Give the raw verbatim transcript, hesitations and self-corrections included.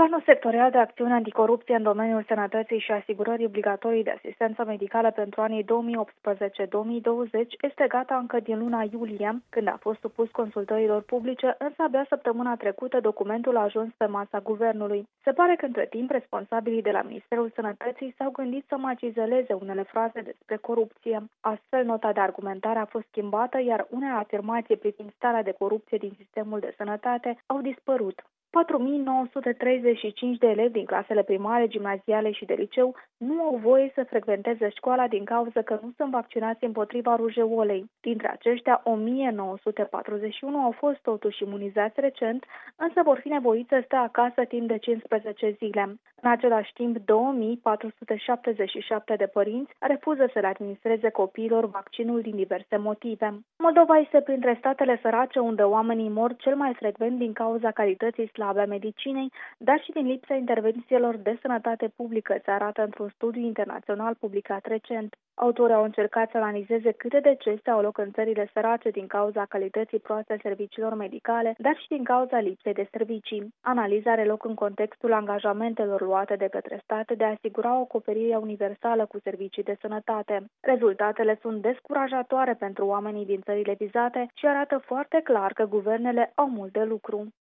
Planul sectorial de acțiune anticorupție în domeniul sănătății și asigurării obligatorii de asistență medicală pentru anii două mii optsprezece două mii douăzeci este gata încă din luna iulie, când a fost supus consultărilor publice, însă abia săptămâna trecută documentul a ajuns pe masa guvernului. Se pare că între timp responsabilii de la Ministerul Sănătății s-au gândit să mai cizeleze unele fraze despre corupție. Astfel, nota de argumentare a fost schimbată, iar unele afirmații privind starea de corupție din sistemul de sănătate au dispărut. patru mii nouă sute treizeci și cinci de elevi din clasele primare, gimnaziale și de liceu nu au voie să frecventeze școala din cauza că nu sunt vaccinați împotriva rujeolei. Dintre aceștia, o mie nouă sute patruzeci și unu au fost totuși imunizați recent, însă vor fi nevoiți să stea acasă timp de cincisprezece zile. În același timp, două mii patru sute șaptezeci și șapte de părinți refuză să le administreze copiilor vaccinul din diverse motive. Moldova este printre statele sărace unde oamenii mor cel mai frecvent din cauza calității slabe a medicinei, dar și din lipsa intervențiilor de sănătate publică, se arată într-un studiu internațional publicat recent. Autorii au încercat să analizeze câte decese au loc în țările sărace din cauza calității proaste a serviciilor medicale, dar și din cauza lipsei de servicii. Analiza are loc în contextul angajamentelor luate de către state de a asigura o acoperire universală cu servicii de sănătate. Rezultatele sunt descurajatoare pentru oamenii din țările vizate și arată foarte clar că guvernele au mult de lucru.